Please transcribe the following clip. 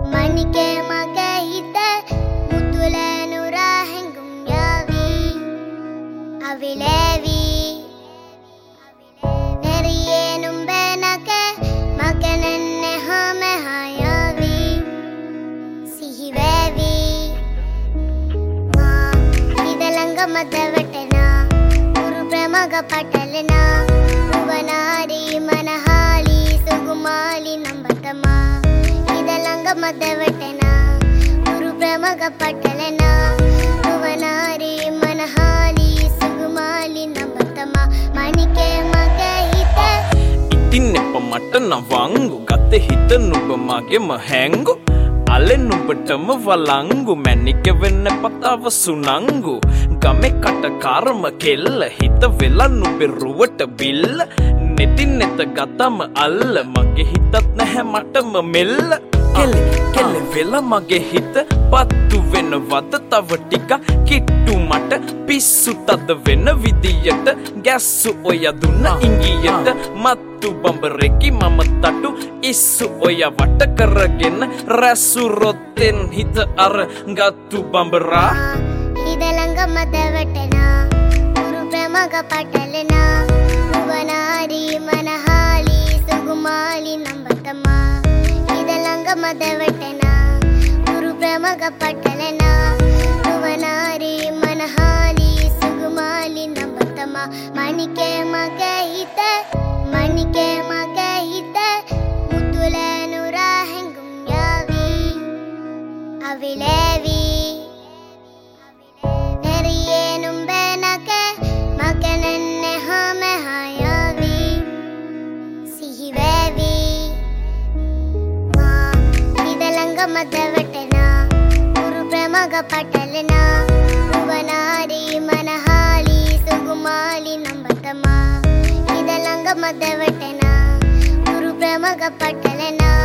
Manike mage hite mutule nura hengum yavi avilevi neriye numbe nake magenenne hame hayavi sihivevi ma idalanga madavetena guru premaga patalena uvanari manahali sugumali nambatama idalanga madavetena guru premaga patalena uvanari manahali sugumali nambatama manike mage hite ඉතින් මට නවංගු ගත හිත නුඹ මගෙම හැංගු අලෙන් නුඹටම වලංගු මැනික වෙන්න පතාව සුනංගු ගමේ කට කර්ම කෙල්ල හිත වෙලා නුඹේ රුවට බිල්ල නෙතින් නෙත ගතම අල්ල මගේ හිතත් නැහැ මටම මෙල්ල කෙල්ල වෙලා මගේ හිත පත්තු වෙනවද තව ටික කිට්ටු මට පිස්සු තද වෙන විදියට ගැස්සු ඔය දුන්න ඉංගියට මත්තු බඹරෙකි මම තටු ඉස්සු ඔය වට කරගෙන රැසු රොත්තෙන් හිත අර ගත්තු බඹරා ඉදලඟ මදවටනා ගුරු ප්‍රමග පටලනා රුවනාරි මනහාලි සුගුමාලි නම්බතමා ඉදලඟ මදවටනා ගුරු ප්‍රමග පටලනා රුවනාරි මනහාලි සුගුමාලි නම්බතමා මනිකේ මගේ හිත මුතුල නුරා හැංගුම් යාවි අවිලේවි neriye numbe nake magenenne hame hayavi sihivevi ma idalanga madavetena guru premaga patalena uvanari manahali sugumali nambatama idalanga madavetena guru premaga patalena